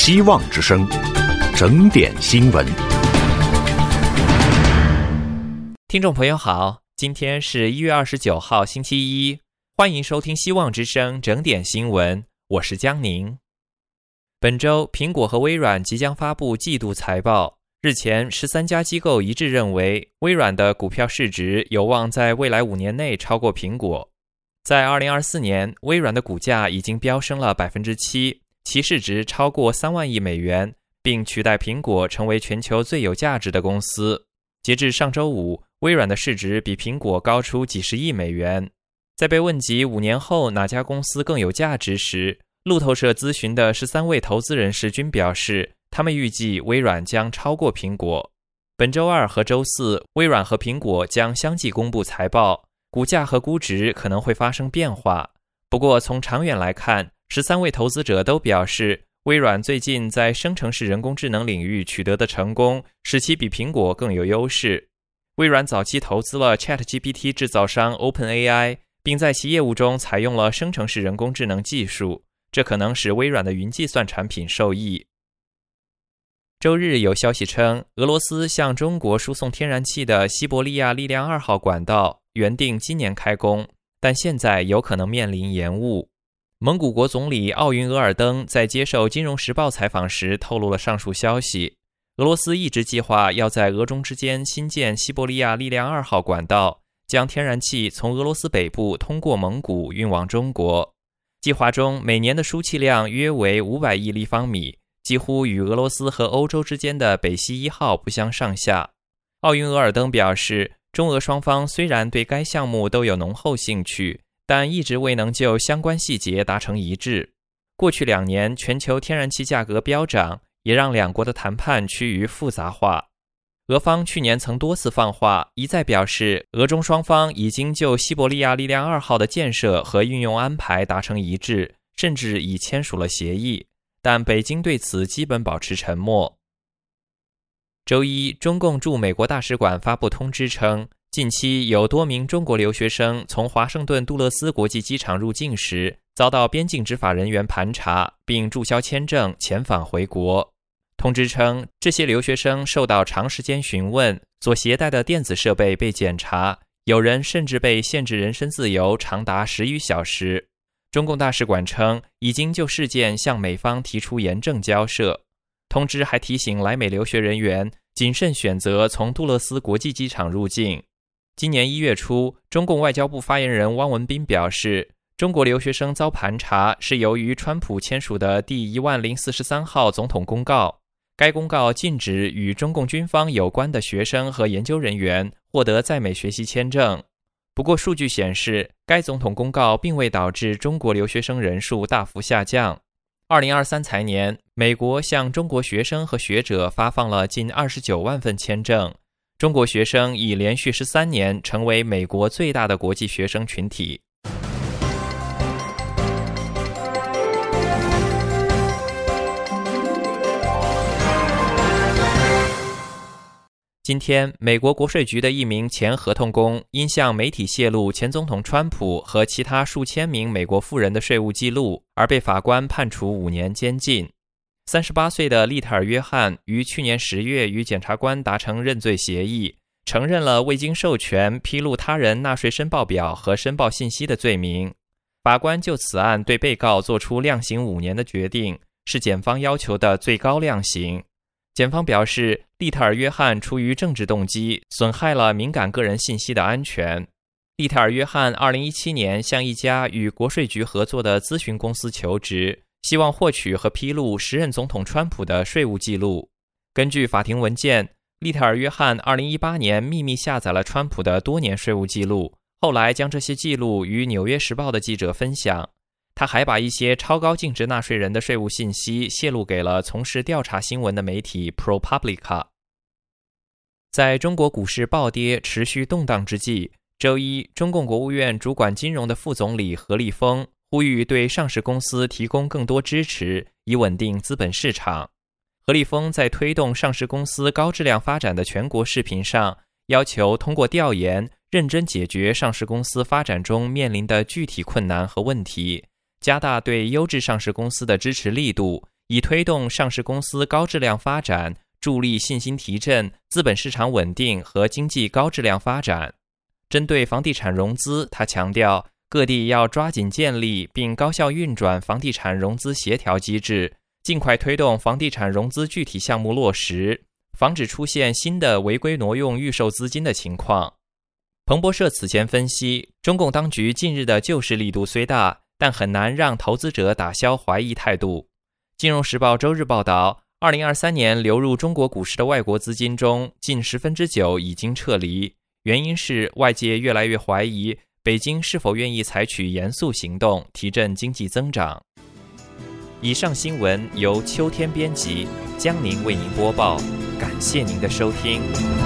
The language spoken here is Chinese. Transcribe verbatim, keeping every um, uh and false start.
希望之声，整点新闻。 听众朋友好，今天是一月二十九号星期一，欢迎收听希望之声整点新闻，我是江宁。本周苹果和微软即将发布季度财报，日前十三家机构一致认为微软的股票市值有望在未来五年内超过苹果。在二零二四年，微软的股价已经飙升了 百分之七， 其市值超过三万亿美元，并取代苹果成为全球最有价值的公司。截至上周五，微软的市值比苹果高出几十亿美元。在被问及五年后哪家公司更有价值时，路透社咨询的十三位投资人士均表示，他们预计微软将超过苹果。本周二和周四，微软和苹果将相继公布财报，股价和估值可能会发生变化。不过从长远来看，十三位投资者都表示，微软最近在生成式人工智能领域取得的成功，使其比苹果更有优势。微软早期投资了 ChatGPT 制造商 OpenAI， 并在其业务中采用了生成式人工智能技术，这可能使微软的云计算产品受益。周日有消息称，俄罗斯向中国输送天然气的西伯利亚力量二号管道原定今年开工，但现在有可能面临延误。蒙古国总理奥云额尔登在接受《金融时报》采访时透露了上述消息。俄罗斯一直计划要在俄中之间新建西伯利亚力量二号管道，将天然气从俄罗斯北部通过蒙古运往中国。计划中每年的输气量约为五百亿立方米，几乎与俄罗斯和欧洲之间的北溪一号不相上下。奥云额尔登表示，中俄双方虽然对该项目都有浓厚兴趣，但一直未能就相关细节达成一致。过去两年，全球天然气价格飙涨，也让两国的谈判趋于复杂化。俄方去年曾多次放话，一再表示俄中双方已经就西伯利亚力量二号的建设和运用安排达成一致，甚至已签署了协议，但北京对此基本保持沉默。周一，中共驻美国大使馆发布通知称，近期有多名中国留学生从华盛顿杜勒斯国际机场入境时，遭到边境执法人员盘查，并注销签证遣返回国。通知称，这些留学生受到长时间询问，所携带的电子设备被检查，有人甚至被限制人身自由长达十余小时。中共大使馆称，已经就事件向美方提出严正交涉。通知还提醒来美留学人员谨慎选择从杜勒斯国际机场入境。今年一月初，中共外交部发言人汪文斌表示，中国留学生遭盘查是由于川普签署的第一万零四十三号总统公告。该公告禁止与中共军方有关的学生和研究人员获得在美学习签证。不过数据显示，该总统公告并未导致中国留学生人数大幅下降。二零二三财年，美国向中国学生和学者发放了近二十九万份签证。中国学生已连续十三年成为美国最大的国际学生群体。今天，美国国税局的一名前合同工因向媒体泄露前总统川普和其他数千名美国富人的税务记录，而被法官判处五年监禁。三十八岁的利特尔·约翰于去年十月与检察官达成认罪协议，承认了未经授权披露他人纳税申报表和申报信息的罪名。法官就此案对被告作出量刑五年的决定，是检方要求的最高量刑。检方表示，利特尔·约翰出于政治动机，损害了敏感个人信息的安全。利特尔·约翰二零一七年向一家与国税局合作的咨询公司求职，希望获取和披露时任总统川普的税务记录。根据法庭文件，利特尔·约翰二零一八年秘密下载了川普的多年税务记录，后来将这些记录与《纽约时报》的记者分享。他还把一些超高净值纳税人的税务信息泄露给了从事调查新闻的媒体 ProPublica。 在中国股市暴跌持续动荡之际，周一，中共国务院主管金融的副总理何立峰呼吁对上市公司提供更多支持，以稳定资本市场。何立峰在推动上市公司高质量发展的全国视频上，要求通过调研认真解决上市公司发展中面临的具体困难和问题，加大对优质上市公司的支持力度， 以推动上市公司高质量发展，助力信心提振、资本市场稳定和经济高质量发展。针对房地产融资，他强调，各地要抓紧建立并高效运转房地产融资协调机制，尽快推动房地产融资具体项目落实，防止出现新的违规挪用预售资金的情况。彭博社此前分析，中共当局近日的救市力度虽大，但很难让投资者打消怀疑态度。金融时报周日报道，二零二三年流入中国股市的外国资金中，近十分之九已经撤离，原因是外界越来越怀疑北京是否愿意采取严肃行动提振经济增长。以上新闻由秋天编辑，江宁为您播报，感谢您的收听。